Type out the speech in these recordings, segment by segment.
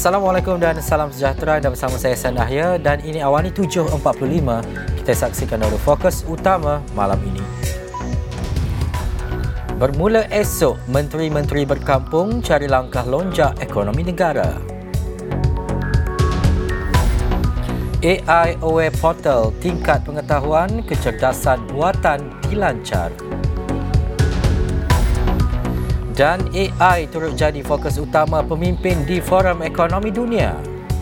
Assalamualaikum dan salam sejahtera. Dan bersama saya Sandahya dan ini Awani 7.45. Kita saksikan dahulu fokus utama malam ini. Bermula esok, menteri-menteri berkampung cari langkah lonjak ekonomi negara. AI Aware Portal, tingkat pengetahuan kecerdasan buatan dilancar. Dan AI turut jadi fokus utama pemimpin di Forum Ekonomi Dunia.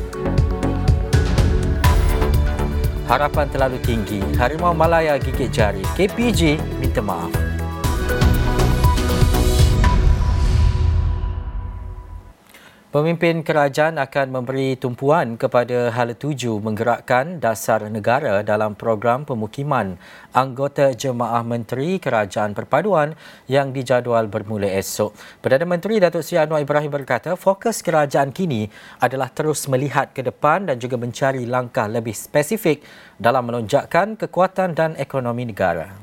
Harapan terlalu tinggi, Harimau Malaya gigit jari, KPJ minta maaf. Pemimpin kerajaan akan memberi tumpuan kepada hala tuju menggerakkan dasar negara dalam program pemukiman anggota Jemaah Menteri Kerajaan Perpaduan yang dijadual bermula esok. Perdana Menteri Datuk Seri Anwar Ibrahim berkata fokus kerajaan kini adalah terus melihat ke depan dan juga mencari langkah lebih spesifik dalam melonjakkan kekuatan dan ekonomi negara.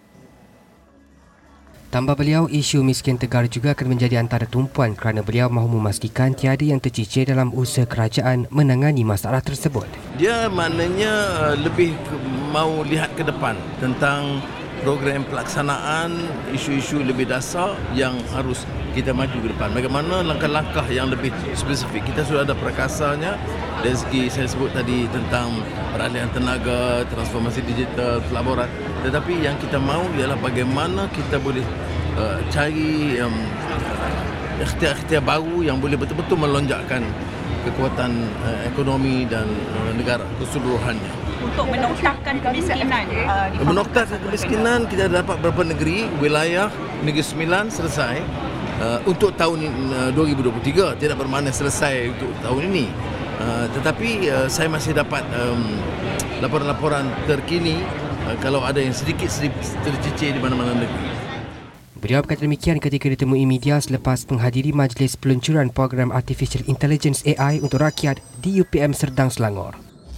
Tambah beliau, isu miskin tegar juga akan menjadi antara tumpuan kerana beliau mahu memastikan tiada yang tercicir dalam usaha kerajaan menangani masalah tersebut. Dia maknanya lebih mahu lihat ke depan tentang program pelaksanaan isu-isu lebih dasar yang harus kita maju ke depan. Bagaimana langkah-langkah yang lebih spesifik. Kita sudah ada prakasanya dari segi saya sebut tadi tentang peralihan tenaga, transformasi digital, pelaburan. Tetapi yang kita mahu ialah bagaimana kita boleh cari ikhtiar-ikhtiar baru yang boleh betul-betul melonjakkan kekuatan ekonomi dan negara keseluruhannya. Untuk menoktarkan kemiskinan. Menoktarkan kemiskinan, kita dapat beberapa negeri, wilayah Negeri Sembilan selesai untuk tahun 2023. Tidak bermakna selesai untuk tahun ini. Tetapi saya masih dapat laporan-laporan terkini kalau ada yang sedikit tercicir di mana-mana negeri. Beliau berkata demikian ketika ditemui media selepas menghadiri majlis peluncuran program Artificial Intelligence AI untuk rakyat di UPM Serdang, Selangor.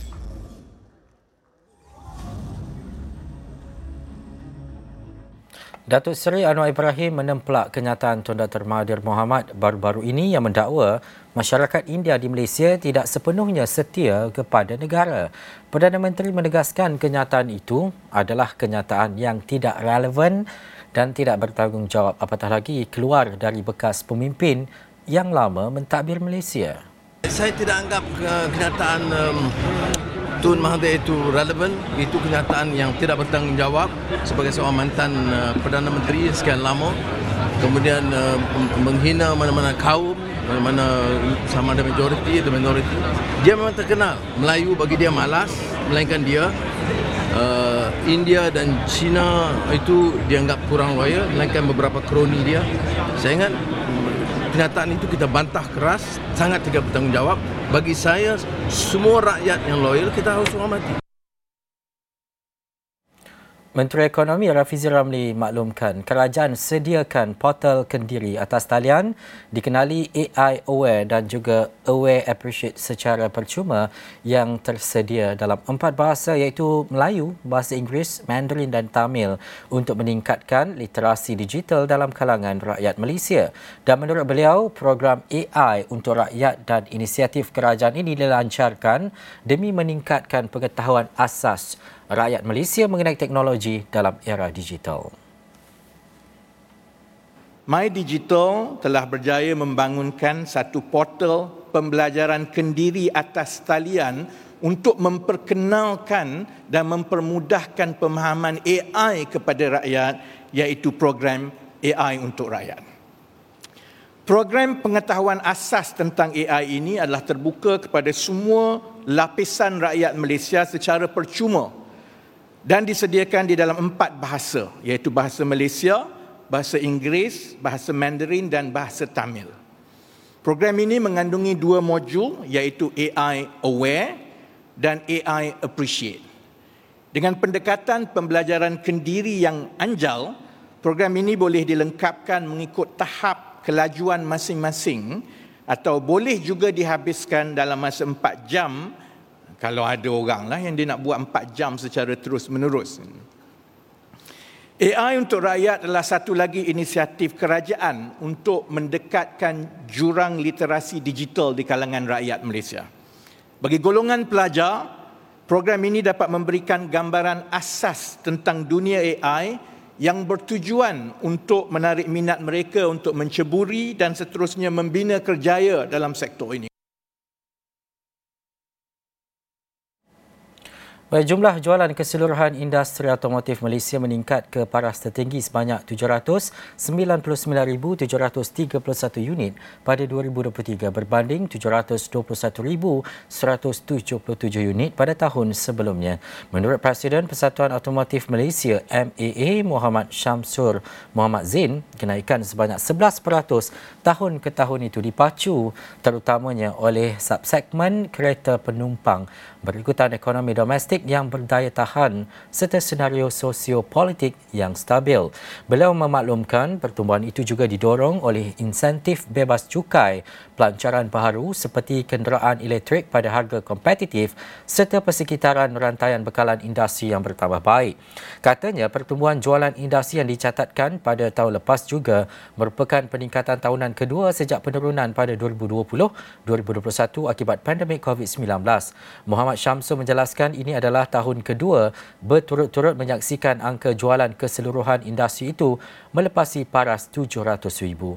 Datuk Seri Anwar Ibrahim menemplak kenyataan Tun Dr. Mahathir Mohamad baru-baru ini yang mendakwa masyarakat India di Malaysia tidak sepenuhnya setia kepada negara. Perdana Menteri menegaskan kenyataan itu adalah kenyataan yang tidak relevan dan tidak bertanggungjawab, apatah lagi keluar dari bekas pemimpin yang lama mentadbir Malaysia. Saya tidak anggap kenyataan Tun Mahathir itu relevan. Itu kenyataan yang tidak bertanggungjawab sebagai seorang mantan Perdana Menteri sekian lama. Kemudian menghina mana-mana kaum, mana-mana sama ada majoriti atau minoriti. Dia memang terkenal. Melayu bagi dia malas, melainkan dia India dan China itu dianggap kurang loyal, melainkan beberapa kroni dia. Saya ingat kenyataan itu kita bantah keras, sangat tidak bertanggungjawab. Bagi saya, semua rakyat yang loyal kita harus hormati. Menteri Ekonomi Rafizi Ramli maklumkan kerajaan sediakan portal kendiri atas talian dikenali AI Aware dan juga Aware Appreciate secara percuma yang tersedia dalam 4 bahasa iaitu Melayu, Bahasa Inggeris, Mandarin dan Tamil untuk meningkatkan literasi digital dalam kalangan rakyat Malaysia. Dan menurut beliau, program AI untuk rakyat dan inisiatif kerajaan ini dilancarkan demi meningkatkan pengetahuan asas rakyat Malaysia mengenai teknologi dalam era digital. MyDigital telah berjaya membangunkan satu portal pembelajaran kendiri atas talian untuk memperkenalkan dan mempermudahkan pemahaman AI kepada rakyat, iaitu program AI untuk rakyat. Program pengetahuan asas tentang AI ini adalah terbuka kepada semua lapisan rakyat Malaysia secara percuma dan disediakan di dalam 4 bahasa, iaitu bahasa Malaysia, bahasa Inggeris, bahasa Mandarin dan bahasa Tamil. Program ini mengandungi 2 modul, iaitu AI Aware dan AI Appreciate. Dengan pendekatan pembelajaran kendiri yang anjal, program ini boleh dilengkapkan mengikut tahap kelajuan masing-masing atau boleh juga dihabiskan dalam masa 4 jam kalau ada orang lah yang dia nak buat 4 jam secara terus-menerus. AI untuk rakyat adalah satu lagi inisiatif kerajaan untuk mendekatkan jurang literasi digital di kalangan rakyat Malaysia. Bagi golongan pelajar, program ini dapat memberikan gambaran asas tentang dunia AI yang bertujuan untuk menarik minat mereka untuk menceburi dan seterusnya membina kerjaya dalam sektor ini. Baik, jumlah jualan keseluruhan industri automotif Malaysia meningkat ke paras tertinggi sebanyak 799,731 unit pada 2023 berbanding 721,177 unit pada tahun sebelumnya. Menurut Presiden Persatuan Automotif Malaysia MAA Muhammad Syamsur Muhammad Zain, kenaikan sebanyak 11% tahun ke tahun itu dipacu terutamanya oleh subsegmen kereta penumpang berikutan ekonomi domestik yang berdaya tahan serta senario sosiopolitik yang stabil. Beliau memaklumkan pertumbuhan itu juga didorong oleh insentif bebas cukai, pelancaran baharu seperti kenderaan elektrik pada harga kompetitif serta persekitaran rantaian bekalan industri yang bertambah baik. Katanya pertumbuhan jualan industri yang dicatatkan pada tahun lepas juga merupakan peningkatan tahunan kedua sejak penurunan pada 2020-2021 akibat pandemik COVID-19. Muhammad Syamsul menjelaskan ini adalah tahun kedua berturut-turut menyaksikan angka jualan keseluruhan industri itu melepasi paras 700,000.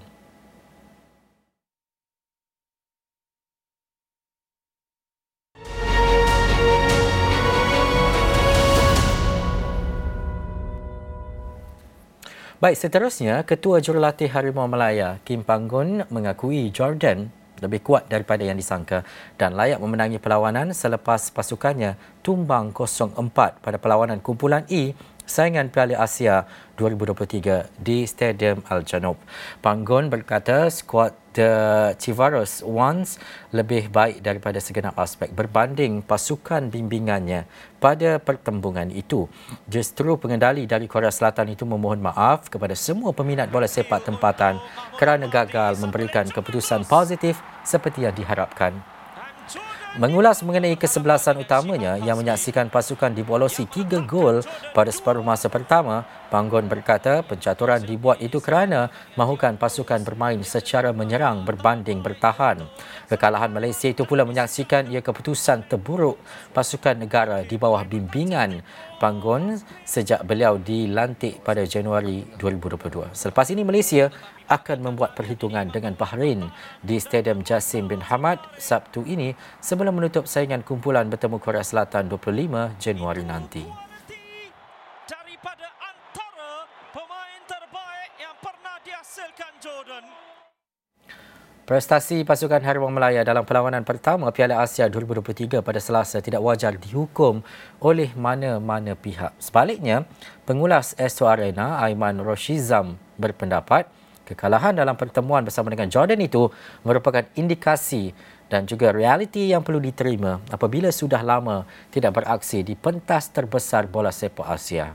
Baik, seterusnya, Ketua Jurulatih Harimau Malaya, Kim Panggon, mengakui Jordan lebih kuat daripada yang disangka dan layak memenangi perlawanan selepas pasukannya tumbang 0-4 pada perlawanan kumpulan E saingan Piala Asia 2023 di Stadium Al-Janoub. Panggon berkata skuad The Chivaros Ones lebih baik daripada segenap aspek berbanding pasukan bimbingannya pada pertembungan itu. Justru pengendali dari Korea Selatan itu memohon maaf kepada semua peminat bola sepak tempatan kerana gagal memberikan keputusan positif seperti yang diharapkan. Mengulas mengenai kesebelasan utamanya yang menyaksikan pasukan dibolosi 3 gol pada separuh masa pertama, Panggon berkata pencaturan dibuat itu kerana mahukan pasukan bermain secara menyerang berbanding bertahan. Kekalahan Malaysia itu pula menyaksikan ia keputusan terburuk pasukan negara di bawah bimbingan Panggon sejak beliau dilantik pada Januari 2022. Selepas ini Malaysia akan membuat perhitungan dengan Bahrain di Stadium Jassim bin Hamad Sabtu ini sebelum menutup saingan kumpulan bertemu Korea Selatan 25 Januari nanti. Daripada antara pemain terbaik yang pernah dihasilkan Jordan. Prestasi pasukan Harimau Malaya dalam perlawanan pertama Piala Asia 2023 pada Selasa tidak wajar dihukum oleh mana-mana pihak. Sebaliknya, pengulas Astro Arena Aiman Roshizam berpendapat kekalahan dalam pertemuan bersama dengan Jordan itu merupakan indikasi dan juga realiti yang perlu diterima apabila sudah lama tidak beraksi di pentas terbesar bola sepak Asia.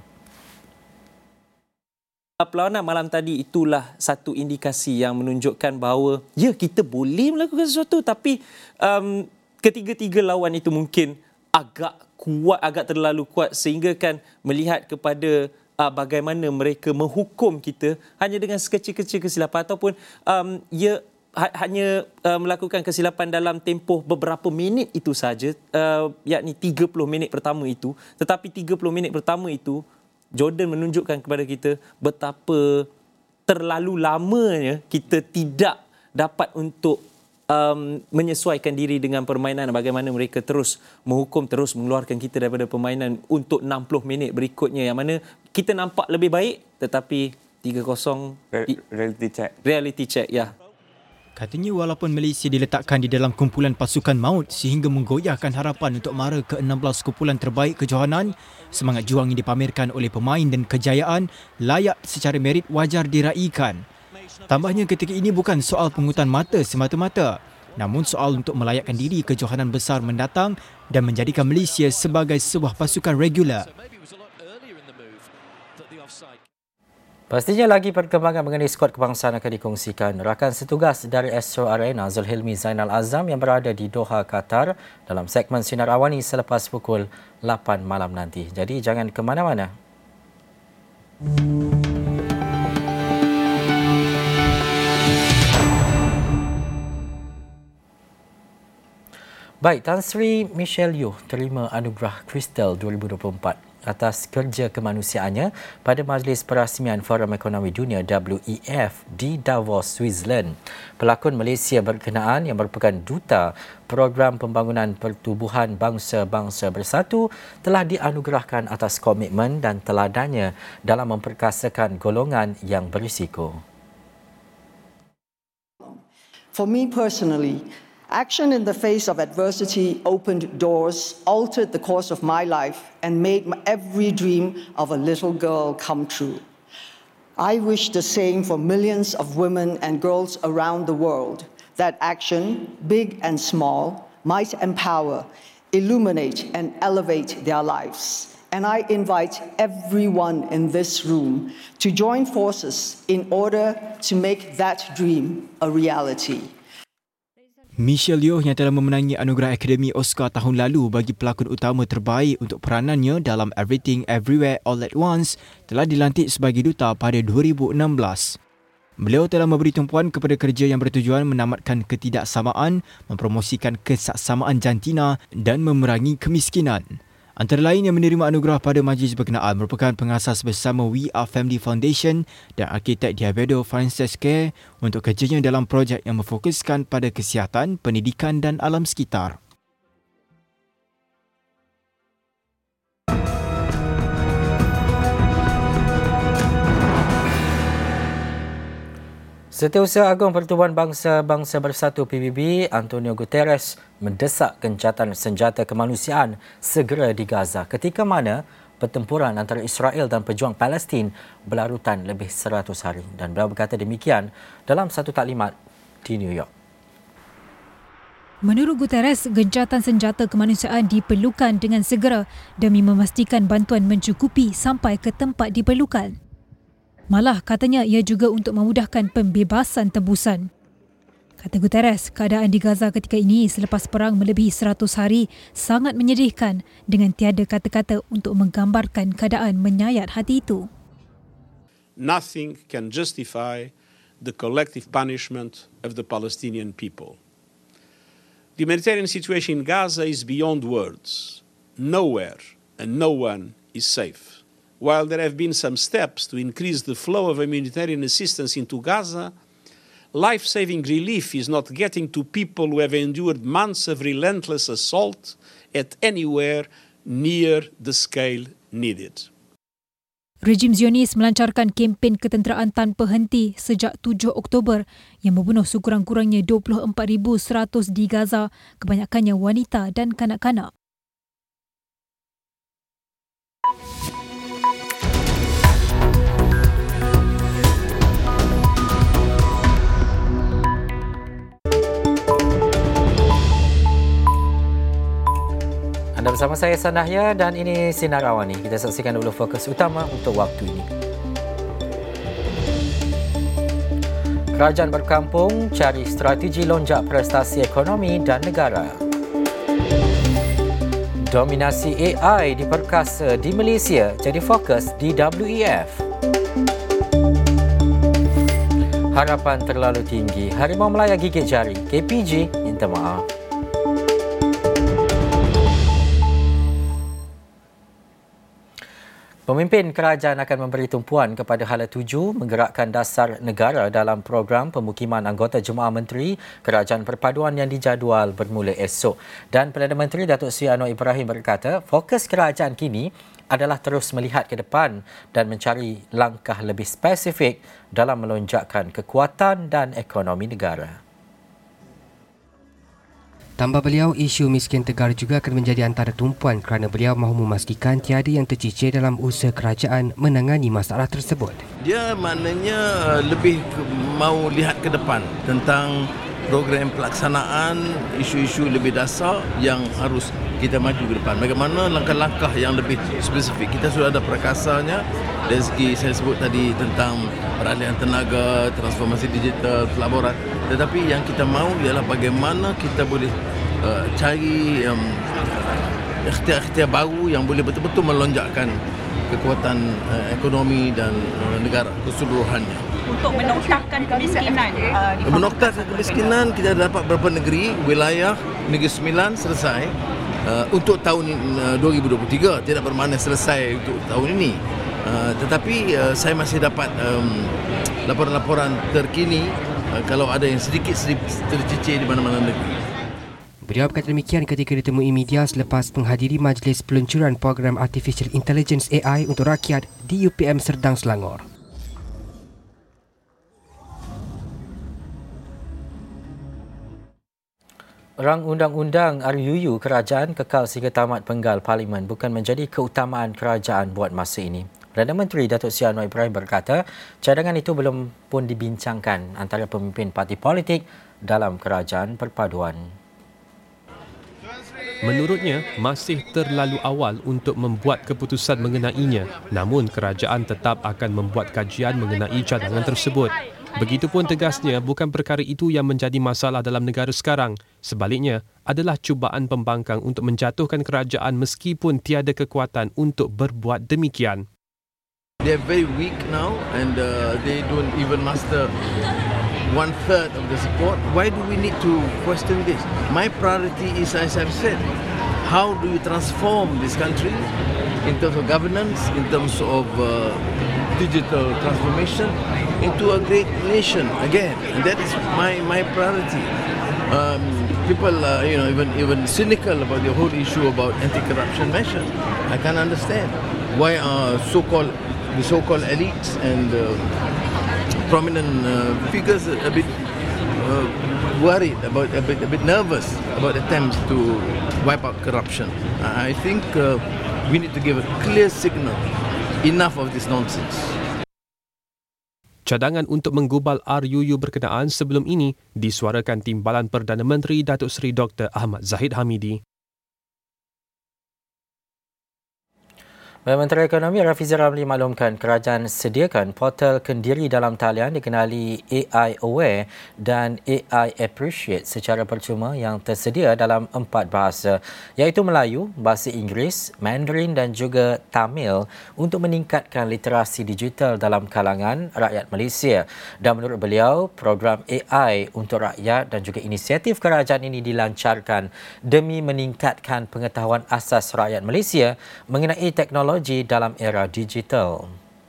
Perlawanan malam tadi itulah satu indikasi yang menunjukkan bahawa ya, kita boleh melakukan sesuatu, tapi ketiga-tiga lawan itu mungkin agak kuat, agak terlalu kuat sehingga kan melihat kepada bagaimana mereka menghukum kita hanya dengan sekecil-kecil kesilapan ataupun hanya melakukan kesilapan dalam tempoh beberapa minit itu saja, yakni 30 minit pertama itu. Tetapi 30 minit pertama itu Jordan menunjukkan kepada kita betapa terlalu lamanya kita tidak dapat untuk menyesuaikan diri dengan permainan, bagaimana mereka terus menghukum, terus mengeluarkan kita daripada permainan untuk 60 minit berikutnya yang mana kita nampak lebih baik tetapi 3-0 reality check ya. Katanya walaupun Malaysia diletakkan di dalam kumpulan pasukan maut sehingga menggoyahkan harapan untuk mara ke 16 kumpulan terbaik kejohanan, semangat juang yang dipamerkan oleh pemain dan kejayaan layak secara merit wajar diraikan. Tambahnya ketika ini bukan soal pungutan mata semata-mata, namun soal untuk melayakkan diri kejohanan besar mendatang dan menjadikan Malaysia sebagai sebuah pasukan regular. Pastinya lagi perkembangan mengenai skuad kebangsaan akan dikongsikan. Rakan setugas dari Astro Arena Zulhilmi Zainal Azam yang berada di Doha, Qatar dalam segmen Sinar Awani selepas pukul 8 malam nanti. Jadi jangan ke mana-mana. Baik, Tan Sri Michelle Yeoh terima anugerah Crystal 2024 atas kerja kemanusiaannya pada Majlis Perasmian Forum Ekonomi Dunia WEF di Davos, Switzerland. Pelakon Malaysia berkenaan yang merupakan duta Program Pembangunan Pertubuhan Bangsa-Bangsa Bersatu telah dianugerahkan atas komitmen dan teladannya dalam memperkasakan golongan yang berisiko. For me personally, action in the face of adversity opened doors, altered the course of my life, and made every dream of a little girl come true. I wish the same for millions of women and girls around the world, that action, big and small, might empower, illuminate, and elevate their lives. And I invite everyone in this room to join forces in order to make that dream a reality. Michelle Yeoh yang telah memenangi anugerah Akademi Oscar tahun lalu bagi pelakon utama terbaik untuk peranannya dalam Everything Everywhere All at Once telah dilantik sebagai duta pada 2016. Beliau telah memberi tumpuan kepada kerja yang bertujuan menamatkan ketidaksamaan, mempromosikan kesaksamaan jantina dan memerangi kemiskinan. Antara lain yang menerima anugerah pada majlis berkenaan merupakan pengasas bersama We Are Family Foundation dan arkitek Diabedo Francesca untuk kerjanya dalam projek yang memfokuskan pada kesihatan, pendidikan dan alam sekitar. Setiausaha Agung Pertubuhan Bangsa-Bangsa Bersatu PBB, Antonio Guterres mendesak gencatan senjata kemanusiaan segera di Gaza ketika mana pertempuran antara Israel dan pejuang Palestin berlarutan lebih 100 hari. Dan beliau berkata demikian dalam satu taklimat di New York. Menurut Guterres, gencatan senjata kemanusiaan diperlukan dengan segera demi memastikan bantuan mencukupi sampai ke tempat diperlukan. Malah katanya ia juga untuk memudahkan pembebasan tembusan. Kata Guterres, keadaan di Gaza ketika ini selepas perang melebihi 100 hari sangat menyedihkan dengan tiada kata-kata untuk menggambarkan keadaan menyayat hati itu. Nothing can justify the collective punishment of the Palestinian people. The humanitarian situation in Gaza is beyond words. Nowhere and no one is safe. While there have been some steps to increase the flow of humanitarian assistance into Gaza, life-saving relief is not getting to people who have endured months of relentless assault at anywhere near the scale needed. Rejim Zionis melancarkan kempen ketenteraan tanpa henti sejak 7 Oktober yang membunuh sekurang-kurangnya 24,100 di Gaza, kebanyakannya wanita dan kanak-kanak. Anda bersama saya Sanahya dan ini Sinar Awani. Kita saksikan dulu fokus utama untuk waktu ini. Kerajaan berkampung cari strategi lonjak prestasi ekonomi dan negara. Dominasi AI diperkasa di Malaysia jadi fokus di WEF. Harapan terlalu tinggi, Harimau Melaya gigit jari, KPG minta maaf. Pemimpin kerajaan akan memberi tumpuan kepada hala tuju menggerakkan dasar negara dalam program pemukiman anggota Jemaah Menteri Kerajaan Perpaduan yang dijadual bermula esok. Dan Perdana Menteri Datuk Seri Anwar Ibrahim berkata, fokus kerajaan kini adalah terus melihat ke depan dan mencari langkah lebih spesifik dalam melonjakkan kekuatan dan ekonomi negara. Tambah beliau, isu miskin tegar juga akan menjadi antara tumpuan kerana beliau mahu memastikan tiada yang tercicir dalam usaha kerajaan menangani masalah tersebut. Dia maknanya lebih mahu lihat ke depan tentang program pelaksanaan isu-isu lebih dasar yang harus kita maju ke depan. Bagaimana langkah-langkah yang lebih spesifik. Kita sudah ada prakasanya dari segi saya sebut tadi tentang peralihan tenaga, transformasi digital, pelaburan. Tetapi yang kita mahu ialah bagaimana kita boleh cari ikhtiar-ikhtiar baru yang boleh betul-betul melonjakkan kekuatan ekonomi dan negara keseluruhannya. untuk menoktarkan kemiskinan. Menoktarkan kemiskinan, kita dapat beberapa negeri, wilayah, Negeri Sembilan selesai untuk tahun 2023. Tidak bermakna selesai untuk tahun ini. Tetapi saya masih dapat laporan-laporan terkini kalau ada yang sedikit tercicir di mana-mana negeri. Beliau berkata demikian ketika ditemui media selepas menghadiri majlis peluncuran program Artificial Intelligence AI untuk rakyat di UPM Serdang Selangor. Rang undang-undang RUU kerajaan kekal sehingga tamat penggal Parlimen bukan menjadi keutamaan kerajaan buat masa ini. Perdana Menteri Datuk Seri Anwar Ibrahim berkata cadangan itu belum pun dibincangkan antara pemimpin parti politik dalam kerajaan perpaduan. Menurutnya, masih terlalu awal untuk membuat keputusan mengenainya. Namun, kerajaan tetap akan membuat kajian mengenai cadangan tersebut. Begitupun tegasnya, bukan perkara itu yang menjadi masalah dalam negara sekarang. Sebaliknya, adalah cubaan pembangkang untuk menjatuhkan kerajaan meskipun tiada kekuatan untuk berbuat demikian. They are very weak now and they don't even master 1/3 of the support. Why do we need to question this? My priority is, as I've said, how do you transform this country in terms of governance, in terms of digital transformation into a great nation again, and that is my priority. People are even cynical about the whole issue about anti-corruption measures. I can't understand why are the so-called elites and prominent figures a bit worried about, a bit nervous about attempts to wipe out corruption. I think we need to give a clear signal. Enough of this nonsense. Cadangan untuk menggubal RUU berkenaan sebelum ini disuarakan Timbalan Perdana Menteri Datuk Seri Dr. Ahmad Zahid Hamidi. Menteri Ekonomi Rafizi Ramli maklumkan kerajaan sediakan portal kendiri dalam talian dikenali AI Aware dan AI Appreciate secara percuma yang tersedia dalam 4 bahasa iaitu Melayu, Bahasa Inggeris, Mandarin dan juga Tamil untuk meningkatkan literasi digital dalam kalangan rakyat Malaysia. Dan menurut beliau, program AI untuk rakyat dan juga inisiatif kerajaan ini dilancarkan demi meningkatkan pengetahuan asas rakyat Malaysia mengenai teknologi dalam era digital.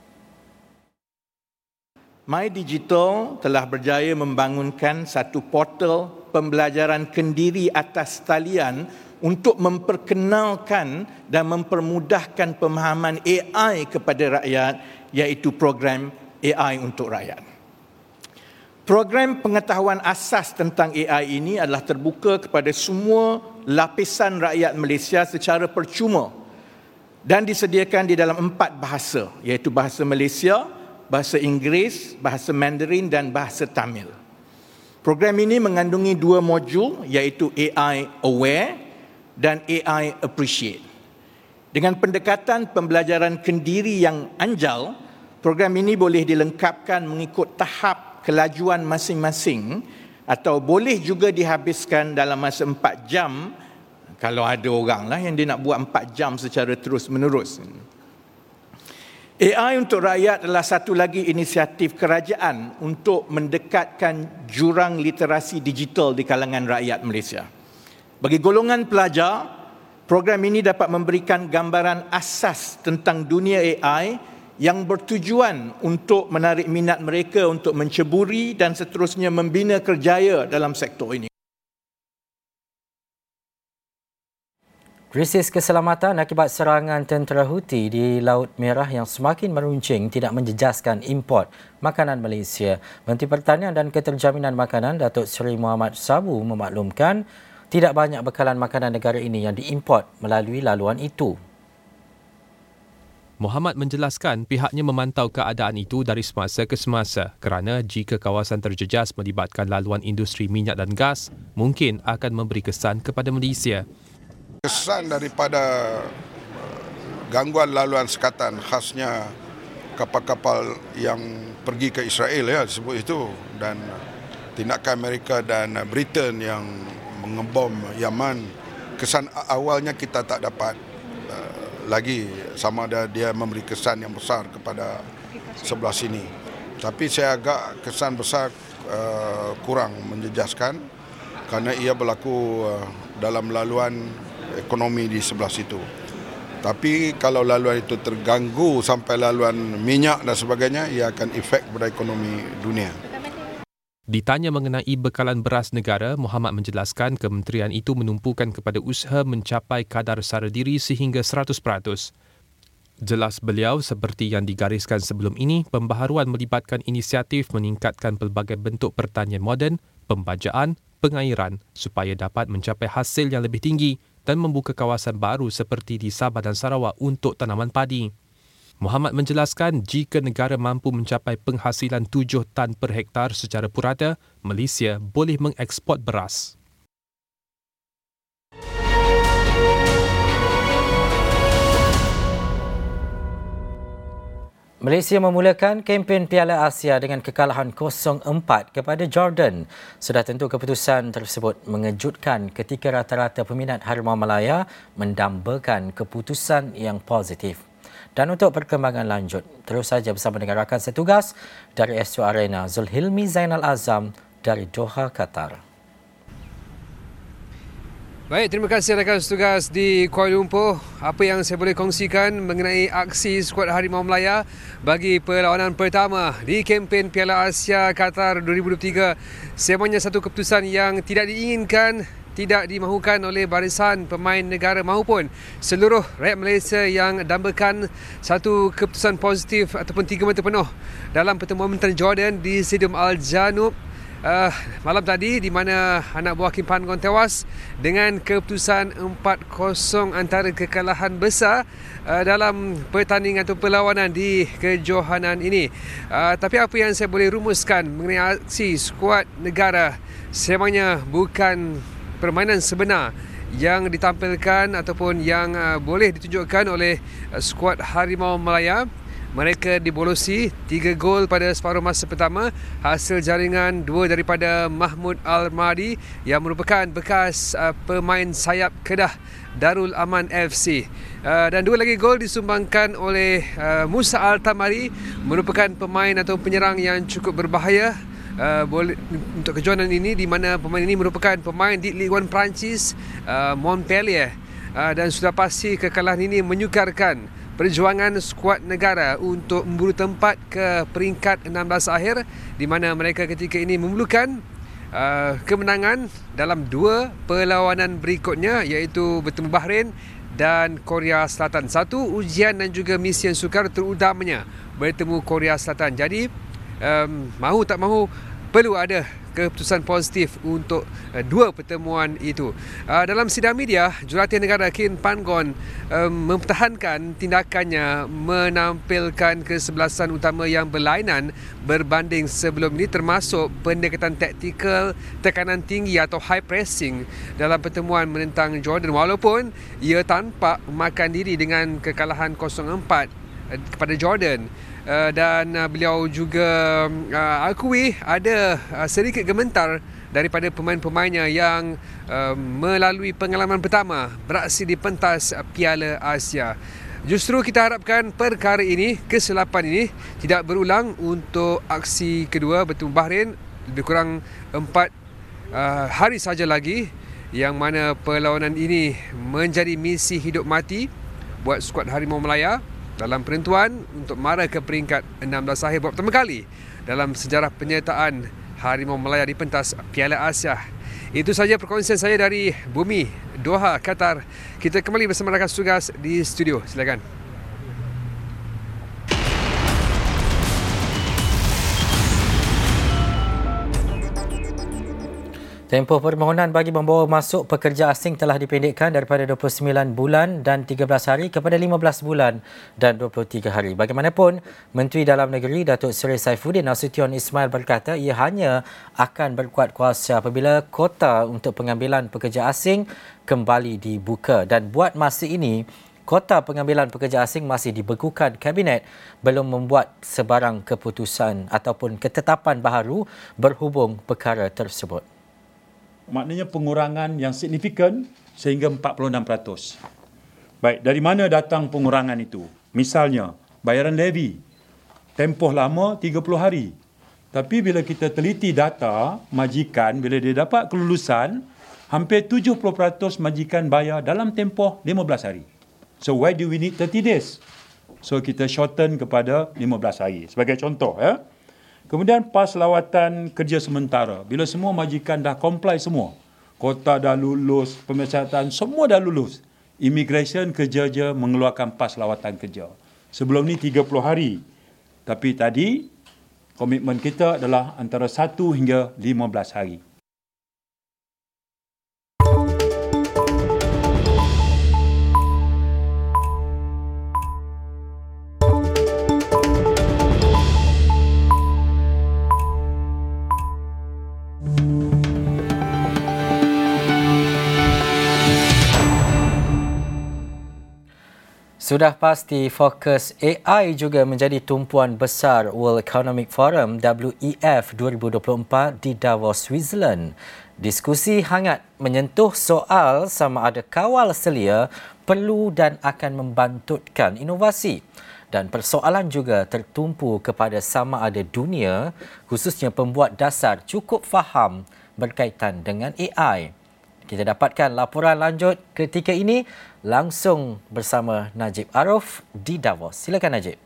My Digital telah berjaya membangunkan satu portal pembelajaran kendiri atas talian untuk memperkenalkan dan mempermudahkan pemahaman AI kepada rakyat, iaitu program AI untuk rakyat. Program pengetahuan asas tentang AI ini adalah terbuka kepada semua lapisan rakyat Malaysia secara percuma dan disediakan di dalam 4 bahasa, iaitu bahasa Malaysia, bahasa Inggeris, bahasa Mandarin dan bahasa Tamil. Program ini mengandungi 2 modul, iaitu AI Aware dan AI Appreciate. Dengan pendekatan pembelajaran kendiri yang anjal, program ini boleh dilengkapkan mengikut tahap kelajuan masing-masing atau boleh juga dihabiskan dalam masa 4 jam kalau ada orang lah yang dia nak buat 4 jam secara terus-menerus. AI untuk rakyat adalah satu lagi inisiatif kerajaan untuk mendekatkan jurang literasi digital di kalangan rakyat Malaysia. Bagi golongan pelajar, program ini dapat memberikan gambaran asas tentang dunia AI yang bertujuan untuk menarik minat mereka untuk menceburi dan seterusnya membina kerjaya dalam sektor ini. Krisis keselamatan akibat serangan tentera Houthi di Laut Merah yang semakin meruncing tidak menjejaskan import makanan Malaysia. Menteri Pertanian dan Keterjaminan Makanan Datuk Seri Muhammad Sabu memaklumkan tidak banyak bekalan makanan negara ini yang diimport melalui laluan itu. Muhammad menjelaskan pihaknya memantau keadaan itu dari semasa ke semasa kerana jika kawasan terjejas melibatkan laluan industri minyak dan gas, mungkin akan memberi kesan kepada Malaysia. Kesan daripada gangguan laluan sekatan khasnya kapal-kapal yang pergi ke Israel ya disebut itu, dan tindakan Amerika dan Britain yang mengebom Yaman, kesan awalnya kita tak dapat lagi sama ada dia memberi kesan yang besar kepada sebelah sini. Tapi saya agak kesan besar kurang menjejaskan kerana ia berlaku dalam laluan ekonomi di sebelah situ. Tapi kalau laluan itu terganggu sampai laluan minyak dan sebagainya, ia akan efek pada ekonomi dunia. Ditanya mengenai bekalan beras negara, Muhammad menjelaskan kementerian itu menumpukan kepada usaha mencapai kadar sara diri sehingga 100%. Jelas beliau, seperti yang digariskan sebelum ini, pembaharuan melibatkan inisiatif meningkatkan pelbagai bentuk pertanian moden, pembajaan, pengairan supaya dapat mencapai hasil yang lebih tinggi dan membuka kawasan baru seperti di Sabah dan Sarawak untuk tanaman padi. Muhammad menjelaskan jika negara mampu mencapai penghasilan 7 tan per hektar secara purata, Malaysia boleh mengeksport beras. Malaysia memulakan kempen Piala Asia dengan kekalahan 0-4 kepada Jordan. Sudah tentu keputusan tersebut mengejutkan ketika rata-rata peminat Harimau Malaya mendambakan keputusan yang positif. Dan untuk perkembangan lanjut, terus saja bersama dengan rakan setugas dari Astro Arena, Zulhilmi Zainal Azam dari Doha, Qatar. Baik, terima kasih rakan setugas di Kuala Lumpur. Apa yang saya boleh kongsikan mengenai aksi skuad Harimau Malaya bagi perlawanan pertama di kempen Piala Asia Qatar 2023. Semuanya satu keputusan yang tidak diinginkan, tidak dimahukan oleh barisan pemain negara maupun seluruh rakyat Malaysia yang dambakan satu keputusan positif ataupun 3 mata penuh dalam pertemuan menteri Jordan di Stadium Al-Janub malam tadi, di mana anak buah Kim Pan-gon tewas dengan keputusan 4-0 antara kekalahan besar dalam pertandingan atau perlawanan di kejohanan ini. Tapi apa yang saya boleh rumuskan mengenai aksi skuad negara, semuanya bukan permainan sebenar yang ditampilkan ataupun yang boleh ditunjukkan oleh skuad Harimau Malaya. Mereka dibolosi 3 gol pada separuh masa pertama, hasil jaringan 2 daripada Mahmud Al-Mahdi yang merupakan bekas pemain sayap Kedah Darul Aman FC. Dan 2 lagi gol disumbangkan oleh Musa Al-Tamari, merupakan pemain atau penyerang yang cukup berbahaya untuk kejohanan ini, di mana pemain ini merupakan pemain di Ligue 1 Perancis, Montpellier. Dan sudah pasti kekalahan ini menyukarkan perjuangan skuad negara untuk memburu tempat ke peringkat 16 akhir, di mana mereka ketika ini memerlukan kemenangan dalam 2 perlawanan berikutnya, iaitu bertemu Bahrain dan Korea Selatan. Satu ujian dan juga misi yang sukar, terutamanya bertemu Korea Selatan. Jadi mahu tak mahu perlu ada keputusan positif untuk 2 pertemuan itu. Dalam sidang media, jurulatih negara Kim Pan-gon mempertahankan tindakannya menampilkan kesebelasan utama yang berlainan berbanding sebelum ini, termasuk pendekatan taktikal, tekanan tinggi atau high pressing dalam pertemuan menentang Jordan, walaupun ia tampak makan diri dengan kekalahan 0-4 kepada Jordan. Dan beliau juga akui ada sedikit gementar daripada pemain-pemainnya yang melalui pengalaman pertama beraksi di pentas Piala Asia. Justru kita harapkan perkara ini, kesilapan ini tidak berulang untuk aksi kedua bertemu Bahrain, lebih kurang 4 hari saja lagi, yang mana perlawanan ini menjadi misi hidup mati buat skuad Harimau Malaya dalam penentuan untuk mara ke peringkat 16 akhir buat pertama kali dalam sejarah penyertaan Harimau Malaya di pentas Piala Asia. Itu saja perkongsian saya dari bumi Doha, Qatar. Kita kembali bersama rakan tugas di studio. Silakan. Tempoh permohonan bagi membawa masuk pekerja asing telah dipendekkan daripada 29 bulan dan 13 hari kepada 15 bulan dan 23 hari. Bagaimanapun, Menteri Dalam Negeri Datuk Seri Saifuddin Nasution Ismail berkata ia hanya akan berkuat kuasa apabila kota untuk pengambilan pekerja asing kembali dibuka. Dan buat masa ini, kota pengambilan pekerja asing masih dibekukan Kabinet belum membuat sebarang keputusan ataupun ketetapan baharu berhubung perkara tersebut. Maknanya pengurangan yang signifikan sehingga 46%. Baik, dari mana datang pengurangan itu? Misalnya, bayaran levy tempoh lama 30 hari. Tapi bila kita teliti data majikan, bila dia dapat kelulusan, hampir 70% majikan bayar dalam tempoh 15 hari. So why do we need 30 days? So kita shorten kepada 15 hari. Sebagai contoh, ya. Kemudian pas lawatan kerja sementara, bila semua majikan dah comply semua, kota dah lulus, pemesyaratan semua dah lulus, Immigration kerja je mengeluarkan pas lawatan kerja. Sebelum ni 30 hari. Tapi tadi komitmen kita adalah antara 1 hingga 15 hari. Sudah pasti fokus AI juga menjadi tumpuan besar World Economic Forum WEF 2024 di Davos, Switzerland. Diskusi hangat menyentuh soal sama ada kawal selia perlu dan akan membantutkan inovasi. Dan persoalan juga tertumpu kepada sama ada dunia, khususnya pembuat dasar cukup faham berkaitan dengan AI. Kita dapatkan laporan lanjut ketika ini langsung bersama Najib Arif di Davos. Silakan Najib.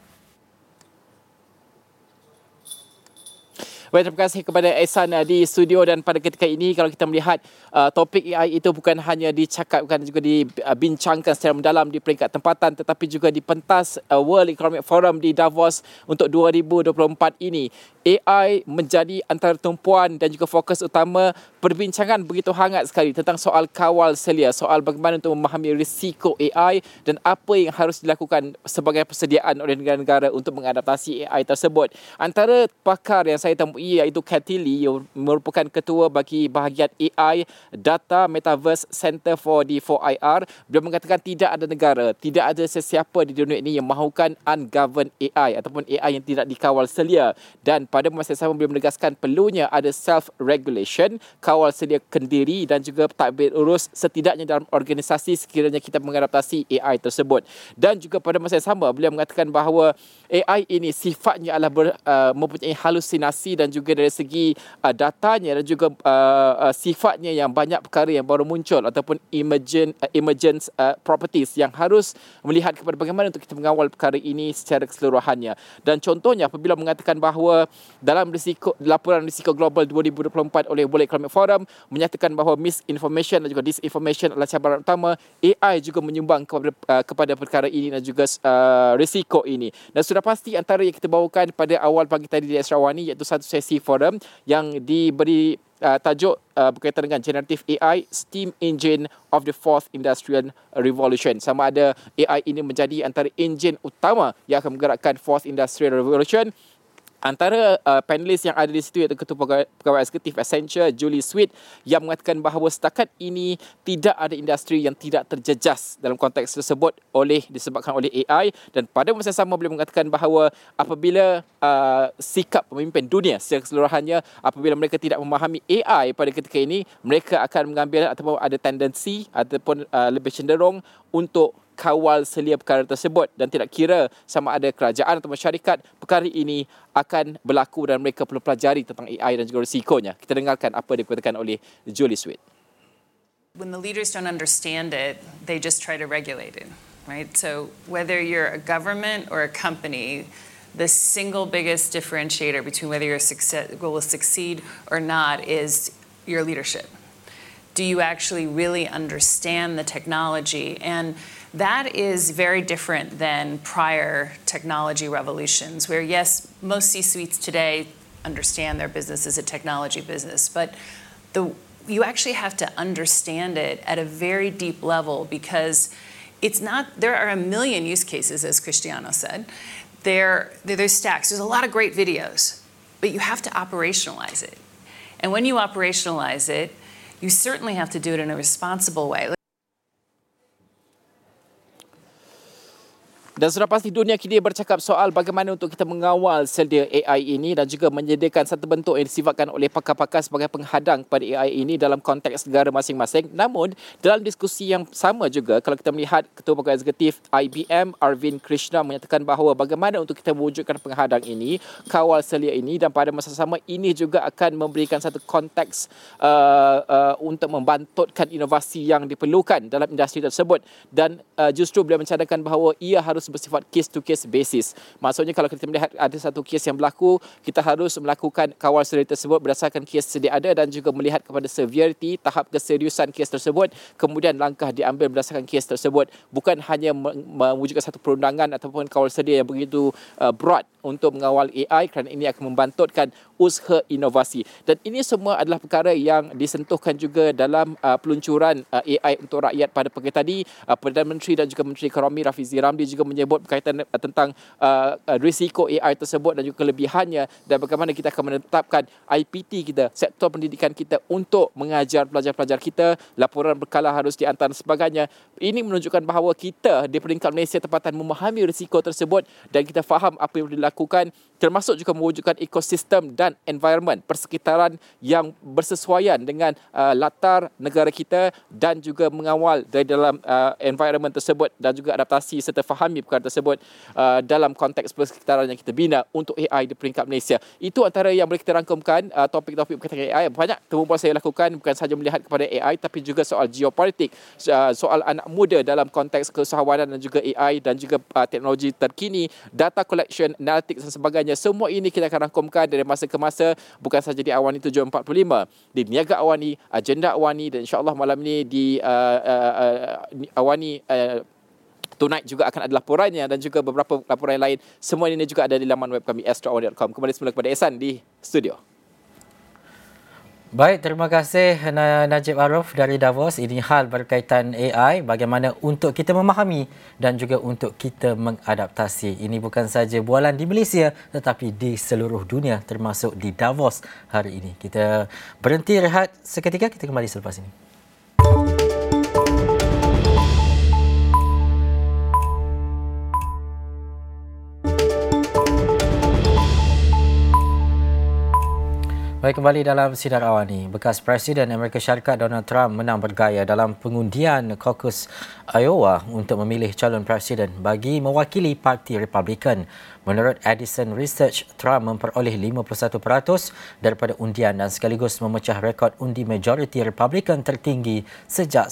Baik, terima kasih kepada Ehsan di studio, dan pada ketika ini kalau kita melihat topik AI itu bukan hanya dicakapkan, juga dibincangkan secara mendalam di peringkat tempatan, tetapi juga di pentas World Economic Forum di Davos untuk 2024 ini. AI menjadi antara tumpuan dan juga fokus utama perbincangan begitu hangat sekali tentang soal kawal selia, soal bagaimana untuk memahami risiko AI dan apa yang harus dilakukan sebagai persediaan oleh negara-negara untuk mengadaptasi AI tersebut. Antara pakar yang saya temui iaitu Kathy Lee, yang merupakan ketua bagi bahagian AI Data Metaverse Center for D4IR. Beliau mengatakan tidak ada negara, tidak ada sesiapa di dunia ini yang mahukan ungoverned AI ataupun AI yang tidak dikawal selia. Dan pada masa yang sama beliau menegaskan perlunya ada self-regulation, kawal selia kendiri dan juga tadbir urus setidaknya dalam organisasi sekiranya kita mengadaptasi AI tersebut. Dan juga pada masa yang sama beliau mengatakan bahawa AI ini sifatnya adalah mempunyai halusinasi dan juga dari segi datanya dan juga sifatnya yang banyak perkara yang baru muncul ataupun emergent properties yang harus melihat kepada bagaimana untuk kita mengawal perkara ini secara keseluruhannya. Dan contohnya apabila mengatakan bahawa dalam laporan risiko global 2024 oleh World Economic Forum menyatakan bahawa misinformation dan juga disinformation adalah cabaran utama, AI juga menyumbang kepada perkara ini dan juga risiko ini. Dan sudah pasti antara yang kita bawakan pada awal pagi tadi di Esrawani iaitu satu sesi forum yang diberi tajuk berkaitan dengan generative AI, steam engine of the fourth industrial revolution. Sama ada AI ini menjadi antara enjin utama yang akan menggerakkan fourth industrial revolution. Antara panelis yang ada di situ iaitu Ketua Pegawai Eksekutif Accenture, Julie Sweet, yang mengatakan bahawa setakat ini tidak ada industri yang tidak terjejas dalam konteks tersebut disebabkan oleh AI. Dan pada masa sama beliau mengatakan bahawa apabila sikap pemimpin dunia secara keseluruhannya, apabila mereka tidak memahami AI pada ketika ini, mereka akan mengambil ataupun ada tendensi ataupun lebih cenderung untuk kawal selia perkara tersebut, dan tidak kira sama ada kerajaan atau masyarakat, perkara ini akan berlaku dan mereka perlu pelajari tentang AI dan juga risikonya. Kita dengarkan apa yang dikatakan oleh Julie Sweet. When the leaders don't understand it, they just try to regulate it, right? So whether you're a government or a company, the single biggest differentiator between whether your goal will succeed or not is your leadership. Do you actually really understand the technology? And that is very different than prior technology revolutions, where yes, most C-suites today understand their business is a technology business, but you actually have to understand it at a very deep level, because there are a million use cases, as Cristiano said. There's stacks. There's a lot of great videos, but you have to operationalize it. And when you operationalize it, you certainly have to do it in a responsible way. Dan sudah pasti dunia kini bercakap soal bagaimana untuk kita mengawal sedia AI ini dan juga menyediakan satu bentuk yang disifatkan oleh pakar-pakar sebagai penghadang pada AI ini dalam konteks negara masing-masing. Namun, dalam diskusi yang sama juga, kalau kita melihat Ketua Pegawai Eksekutif IBM, Arvind Krishna menyatakan bahawa bagaimana untuk kita mewujudkan penghadang ini, kawal selia ini, dan pada masa sama ini juga akan memberikan satu konteks untuk membantutkan inovasi yang diperlukan dalam industri tersebut. Dan justru beliau mencadangkan bahawa ia harus bersifat case-to-case basis. Maksudnya kalau kita melihat ada satu kes yang berlaku, kita harus melakukan kawal sedia tersebut berdasarkan kes sedia ada dan juga melihat kepada severity, tahap keseriusan kes tersebut, kemudian langkah diambil berdasarkan kes tersebut. Bukan hanya mewujudkan satu perundangan ataupun kawal sedia yang begitu broad untuk mengawal AI, kerana ini akan membantutkan usaha inovasi. Dan ini semua adalah perkara yang disentuhkan juga dalam peluncuran AI untuk rakyat pada pagi tadi. Perdana Menteri dan juga Menteri Ekonomi Rafizi Ramli juga menyebut berkaitan tentang risiko AI tersebut dan juga kelebihannya, dan bagaimana kita akan menetapkan IPT kita, sektor pendidikan kita untuk mengajar pelajar-pelajar kita, laporan berkala harus dihantar dan sebagainya. Ini menunjukkan bahawa kita di peringkat Malaysia tempatan memahami risiko tersebut dan kita faham apa yang dilakukan, termasuk juga mewujudkan ekosistem dan environment persekitaran yang bersesuaian dengan latar negara kita dan juga mengawal dari dalam environment tersebut dan juga adaptasi serta fahami perkara tersebut dalam konteks persekitaran yang kita bina untuk AI di peringkat Malaysia. Itu antara yang boleh kita rangkumkan topik-topik berkaitan dengan AI. Banyak temubuan saya lakukan bukan sahaja melihat kepada AI tapi juga soal geopolitik, soal anak muda dalam konteks keusahawanan dan juga AI dan juga teknologi terkini, data collection, analytics dan sebagainya. Semua ini kita akan rangkumkan dari masa ke masa, bukan sahaja di Awani 745, di Niaga Awani, Agenda Awani, dan insyaAllah malam ini di Awani Tonight juga akan ada laporannya dan juga beberapa laporan lain. Semua ini juga ada di laman web kami astroawani.com. Kembali semula kepada Ehsan di studio. Baik, terima kasih Najib Arif dari Davos. Ini hal berkaitan AI, bagaimana untuk kita memahami dan juga untuk kita mengadaptasi. Ini bukan saja bualan di Malaysia tetapi di seluruh dunia, termasuk di Davos hari ini. Kita berhenti rehat seketika, kita kembali selepas ini. Baik, kembali dalam Sinar Awani. Bekas Presiden Amerika Syarikat Donald Trump menang bergaya dalam pengundian caucus Iowa untuk memilih calon presiden bagi mewakili Parti Republikan. Menurut Edison Research, Trump memperoleh 51% daripada undian dan sekaligus memecah rekod undi majoriti Republikan tertinggi sejak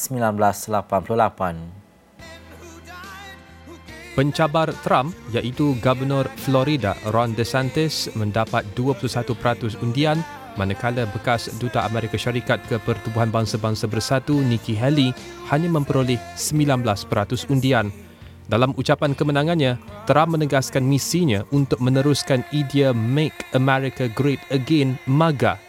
1988. Pencabar Trump iaitu Gubernur Florida Ron DeSantis mendapat 21% undian, manakala bekas Duta Amerika Syarikat ke Pertubuhan Bangsa-Bangsa Bersatu Nikki Haley hanya memperoleh 19% undian. Dalam ucapan kemenangannya, Trump menegaskan misinya untuk meneruskan idea Make America Great Again MAGA.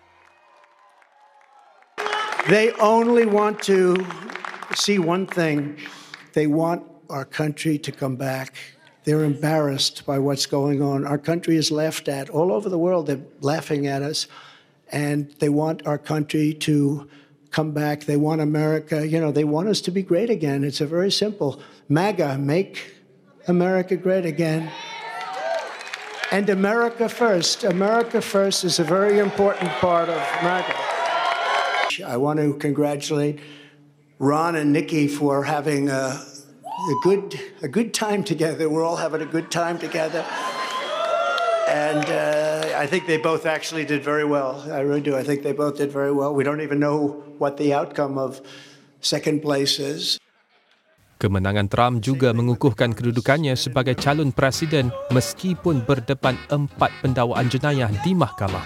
They only want to see one thing. They want our country to come back. They're embarrassed by what's going on. Our country is laughed at. All over the world, they're laughing at us. And they want our country to come back. They want America, they want us to be great again. It's a very simple. MAGA, make America great again. And America first. America first is a very important part of MAGA. I want to congratulate Ron and Nikki for having a good time together. We're all having a good time together. And I think they both actually did very well. I really do. I think they both did very well. We don't even know what the outcome of second place is. Kemenangan Trump juga mengukuhkan kedudukannya sebagai calon presiden meskipun berdepan 4 pendakwaan jenayah di mahkamah.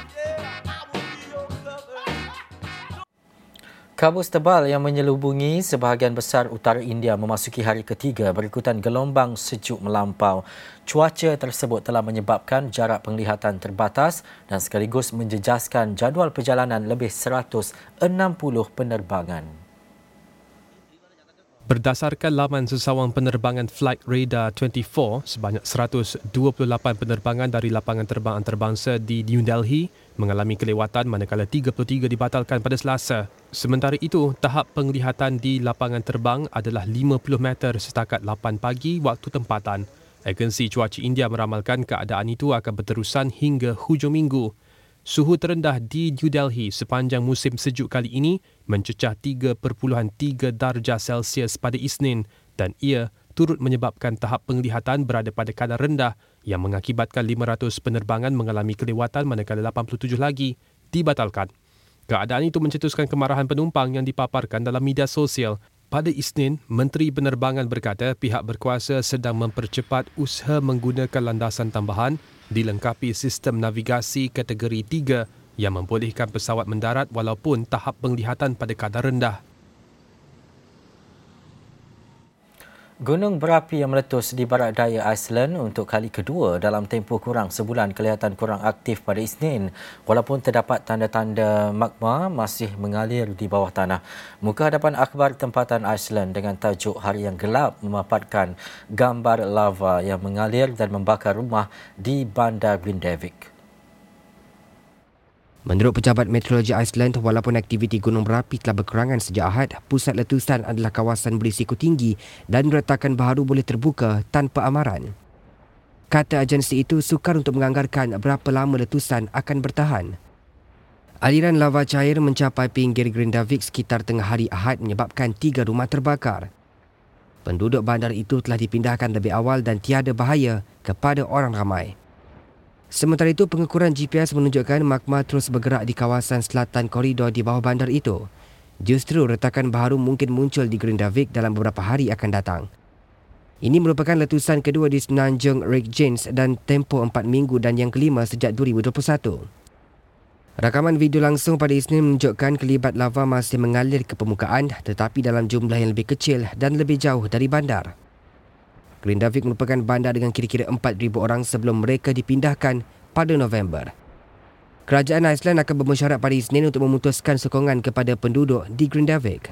Kabus tebal yang menyelubungi sebahagian besar utara India memasuki hari ketiga berikutan gelombang sejuk melampau. Cuaca tersebut telah menyebabkan jarak penglihatan terbatas dan sekaligus menjejaskan jadual perjalanan lebih 160 penerbangan. Berdasarkan laman sesawang penerbangan Flight Radar 24, sebanyak 128 penerbangan dari lapangan terbang antarabangsa di New Delhi mengalami kelewatan manakala 33 dibatalkan pada Selasa. Sementara itu, tahap penglihatan di lapangan terbang adalah 50 meter setakat 8 pagi waktu tempatan. Agensi Cuaca India meramalkan keadaan itu akan berterusan hingga hujung minggu. Suhu terendah di New Delhi sepanjang musim sejuk kali ini mencecah 3.3 darjah Celsius pada Isnin dan ia turut menyebabkan tahap penglihatan berada pada kadar rendah yang mengakibatkan 500 penerbangan mengalami kelewatan manakala 87 lagi dibatalkan. Keadaan itu mencetuskan kemarahan penumpang yang dipaparkan dalam media sosial. Pada Isnin, Menteri Penerbangan berkata pihak berkuasa sedang mempercepat usaha menggunakan landasan tambahan dilengkapi sistem navigasi kategori 3 yang membolehkan pesawat mendarat walaupun tahap penglihatan pada kadar rendah. Gunung berapi yang meletus di barat daya Iceland untuk kali kedua dalam tempoh kurang sebulan kelihatan kurang aktif pada Isnin walaupun terdapat tanda-tanda magma masih mengalir di bawah tanah. Muka hadapan akhbar tempatan Iceland dengan tajuk Hari yang Gelap memaparkan gambar lava yang mengalir dan membakar rumah di bandar Grindavik. Menurut pejabat meteorologi Iceland, walaupun aktiviti gunung berapi telah berkurangan sejak Ahad, pusat letusan adalah kawasan berisiko tinggi dan retakan baharu boleh terbuka tanpa amaran. Kata agensi itu sukar untuk menganggarkan berapa lama letusan akan bertahan. Aliran lava cair mencapai pinggir Grindavik sekitar tengah hari Ahad menyebabkan 3 rumah terbakar. Penduduk bandar itu telah dipindahkan lebih awal dan tiada bahaya kepada orang ramai. Sementara itu, pengukuran GPS menunjukkan magma terus bergerak di kawasan selatan koridor di bawah bandar itu. Justru retakan baharu mungkin muncul di Grindavik dalam beberapa hari akan datang. Ini merupakan letusan kedua di Semenanjung Reykjanes dan tempoh 4 minggu dan yang kelima sejak 2021. Rakaman video langsung pada Isnin menunjukkan kelibat lava masih mengalir ke permukaan tetapi dalam jumlah yang lebih kecil dan lebih jauh dari bandar. Grindavik merupakan bandar dengan kira-kira 4,000 orang sebelum mereka dipindahkan pada November. Kerajaan Iceland akan bermesyuarat pada Isnin untuk memutuskan sokongan kepada penduduk di Grindavik.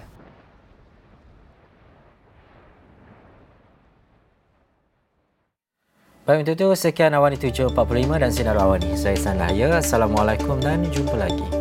Baik, untuk itu sekian Awani 745 dan Sinar Awani. Saya Ihsan Lahya. Assalamualaikum dan jumpa lagi.